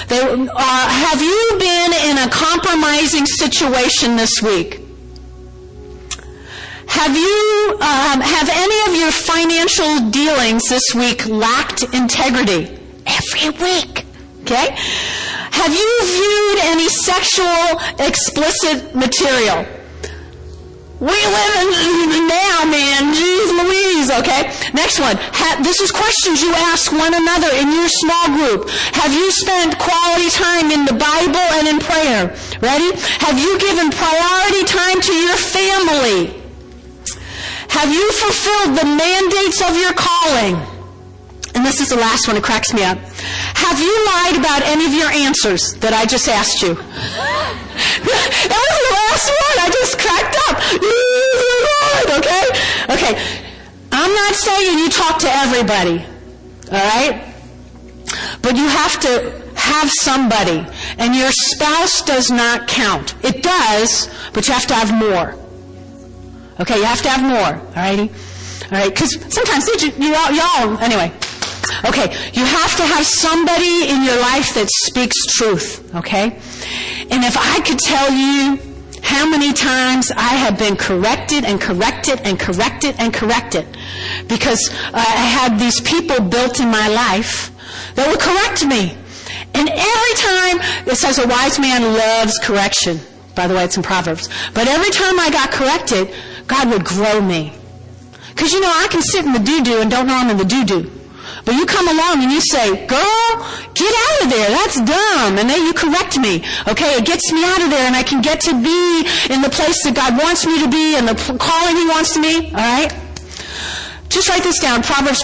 [SPEAKER 1] Have you been in a compromising situation this week? Have any of your financial dealings this week lacked integrity? Every week. Okay? Have you viewed any sexual explicit material? We live in now, man. Jeez Louise, okay? Next one. This is questions you ask one another in your small group. Have you spent quality time in the Bible and in prayer? Ready? Have you given priority time to your family? Have you fulfilled the mandates of your calling? And this is the last one. It cracks me up. Have you lied about any of your answers that I just asked you? That was the last one. I just cracked up. Okay? Okay. I'm not saying you talk to everybody. All right? But you have to have somebody. And your spouse does not count. It does, but you have to have more. Okay? You have to have more. All righty? All right? Because sometimes y'all, anyway. Okay, you have to have somebody in your life that speaks truth, okay? And if I could tell you how many times I have been corrected and corrected and corrected and corrected because I had these people built in my life that would correct me. And every time, it says a wise man loves correction. By the way, it's in Proverbs. But every time I got corrected, God would grow me. Because, I can sit in the doo-doo and don't know I'm in the doo-doo. But you come along and you say, girl, get out of there. That's dumb. And then you correct me. Okay, it gets me out of there and I can get to be in the place that God wants me to be and the calling He wants to me. All right? Just write this down. Hebrews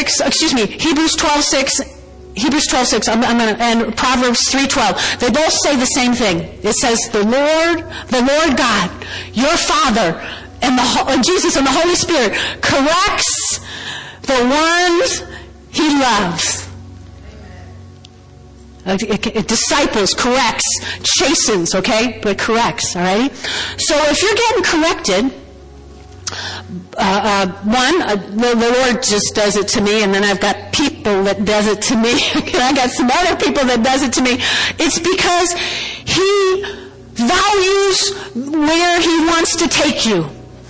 [SPEAKER 1] 12:6, and Proverbs 3:12. They both say the same thing. It says, the Lord God, your Father, and Jesus and the Holy Spirit corrects the ones He loves. It disciples, corrects, chastens, okay? But corrects, all right? So if you're getting corrected, the Lord just does it to me, and then I've got people that does it to me. I got some other people that does it to me. It's because He values where He wants to take you.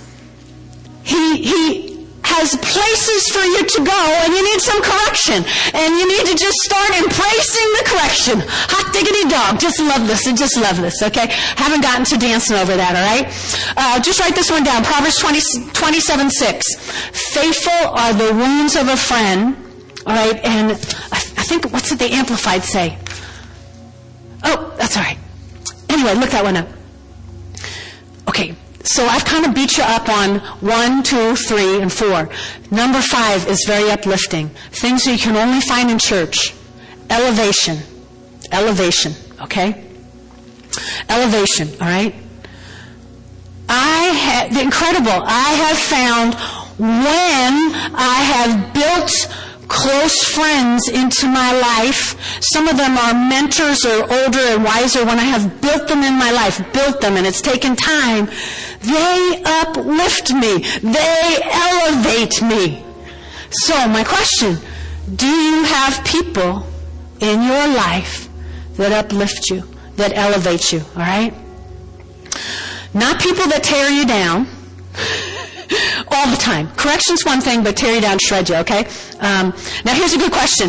[SPEAKER 1] He has places for you to go, and you need some correction. And you need to just start embracing the correction. Hot diggity dog. Just love this. Just love this, okay? Haven't gotten to dancing over that, all right? Just write this one down. Proverbs 27:6. Faithful are the wounds of a friend, all right? And I think, what's it the Amplified say? Oh, that's all right. Anyway, look that one up. Okay. So I've kind of beat you up on 1, 2, 3, and 4. Number 5 is very uplifting. Things that you can only find in church. Elevation. Okay? Elevation, all right? Incredible. I have found when I have built close friends into my life. Some of them are mentors or older and wiser. When I have built them in my life, and it's taken time, they uplift me. They elevate me. So my question, do you have people in your life that uplift you, that elevate you, all right? Not people that tear you down. All the time. Correction's one thing, but tear you down, shred you, okay? Now here's a good question.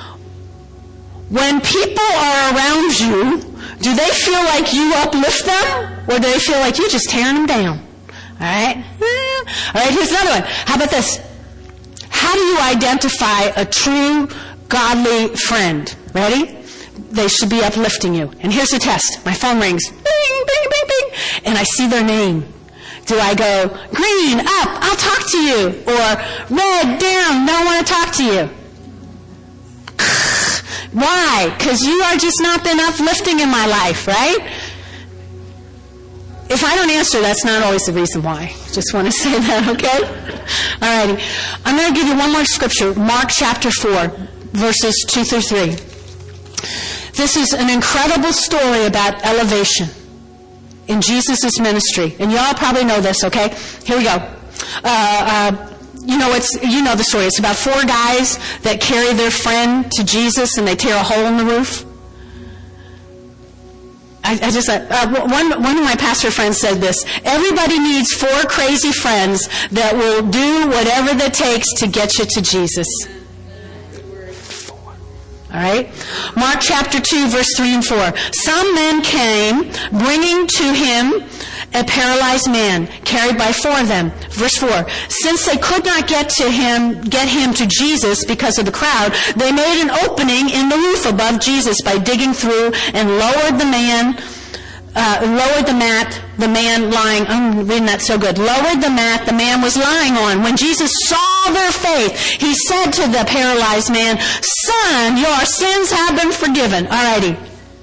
[SPEAKER 1] When people are around you, do they feel like you uplift them? Or do they feel like you're just tearing them down? Alright? Alright, here's another one. How about this? How do you identify a true, godly friend? Ready? They should be uplifting you. And here's the test. My phone rings. Bing, bing, bing, bing. And I see their name. Do I go, green, up, I'll talk to you? Or red, down, don't want to talk to you? Why? Because you are just not been uplifting in my life, right? If I don't answer, that's not always the reason why. Just want to say that, okay? Alrighty. I'm going to give you one more scripture. Mark chapter 4, verses 2 through 3. This is an incredible story about elevation in Jesus' ministry. And y'all probably know this, okay? Here we go. You know the story. It's about 4 guys that carry their friend to Jesus and they tear a hole in the roof. I just one of my pastor friends said this: everybody needs 4 crazy friends that will do whatever that takes to get you to Jesus. 4. All right? Mark chapter 2, verse 3 and 4. Some men came, bringing to him a paralyzed man, carried by 4 of them. Verse 4. Since they could not get him to Jesus because of the crowd, they made an opening in the roof above Jesus by digging through and lowered the mat the man lying, I'm reading that so good, lowered the mat the man was lying on. When Jesus saw their faith, he said to the paralyzed man, "Son, your sins have been forgiven." Alrighty.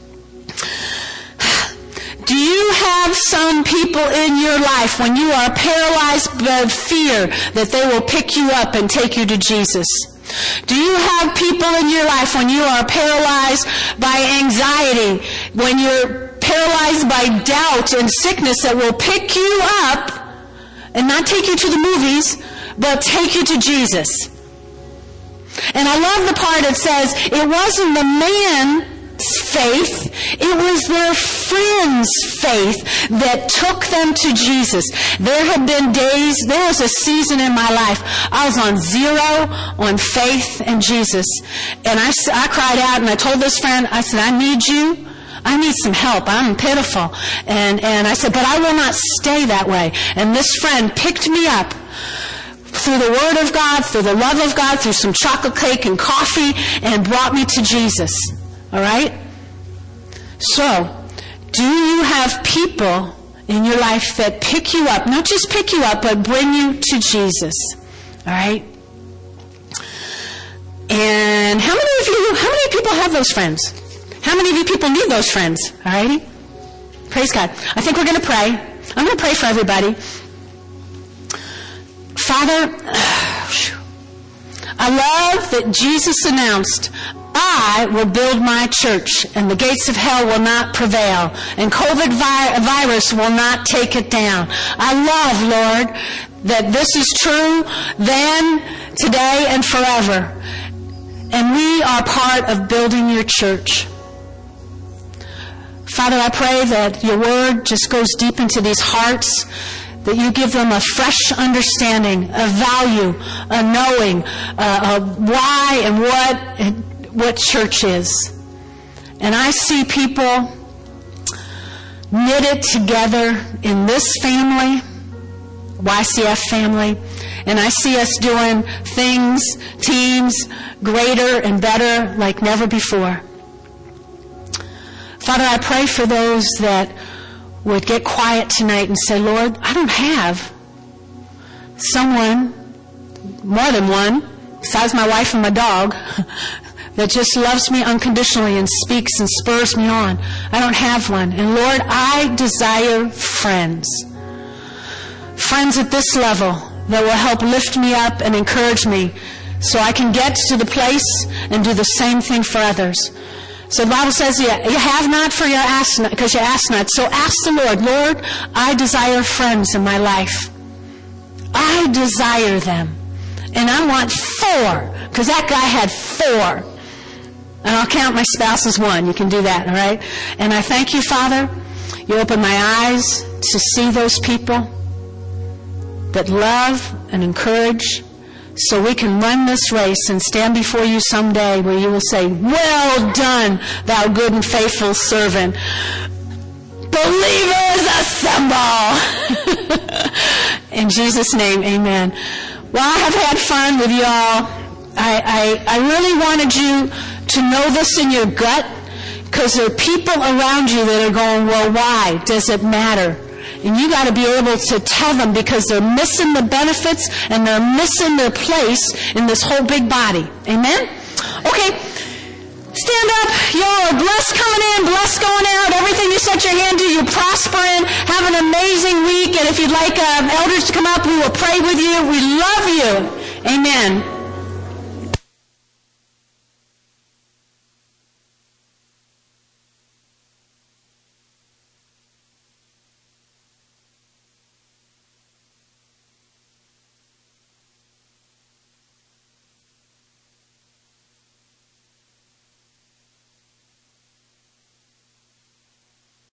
[SPEAKER 1] Do you have some people in your life when you are paralyzed by fear that they will pick you up and take you to Jesus? Do you have people in your life when you are paralyzed by anxiety, when you're paralyzed by doubt and sickness, that will pick you up and not take you to the movies, but take you to Jesus? And I love the part that says it wasn't the man's faith, it was their friend's faith that took them to Jesus. There have been days, there was a season in my life, I was on 0 on faith and Jesus. And I cried out and I told this friend, I said, I need you. I need some help. I'm pitiful. And I said, but I will not stay that way. And this friend picked me up through the Word of God, through the love of God, through some chocolate cake and coffee, and brought me to Jesus. All right? So, do you have people in your life that pick you up, not just pick you up, but bring you to Jesus? All right? And how many people have those friends? How many of you people need those friends? All righty? Praise God. I think we're going to pray. I'm going to pray for everybody. Father, I love that Jesus announced, I will build my church, and the gates of hell will not prevail, and COVID virus will not take it down. I love, Lord, that this is true then, today, and forever. And we are part of building your church. Father, I pray that your word just goes deep into these hearts, that you give them a fresh understanding, a value, a knowing, why and what church is. And I see people knitted together in this family, YCF family, and I see us doing things, teams, greater and better like never before. Father, I pray for those that would get quiet tonight and say, Lord, I don't have someone, more than one, besides my wife and my dog, that just loves me unconditionally and speaks and spurs me on. I don't have one. And Lord, I desire friends. Friends at this level that will help lift me up and encourage me so I can get to the place and do the same thing for others. So the Bible says you have not for you ask not, because you ask not. So ask the Lord, Lord, I desire friends in my life. I desire them. And I want 4, because that guy had 4. And I'll count my spouse as 1. You can do that, all right? And I thank you, Father. You open my eyes to see those people that love and encourage, so we can run this race and stand before you someday where you will say, well done, thou good and faithful servant. Believers assemble. In Jesus' name, amen. Well, I have had fun with y'all. I really wanted you to know this in your gut, because there are people around you that are going, well, why does it matter? And you got to be able to tell them, because they're missing the benefits and they're missing their place in this whole big body. Amen? Okay. Stand up. Y'all are blessed coming in, blessed going out. Everything you set your hand to, you prosper in. Have an amazing week. And if you'd like elders to come up, we will pray with you. We love you. Amen.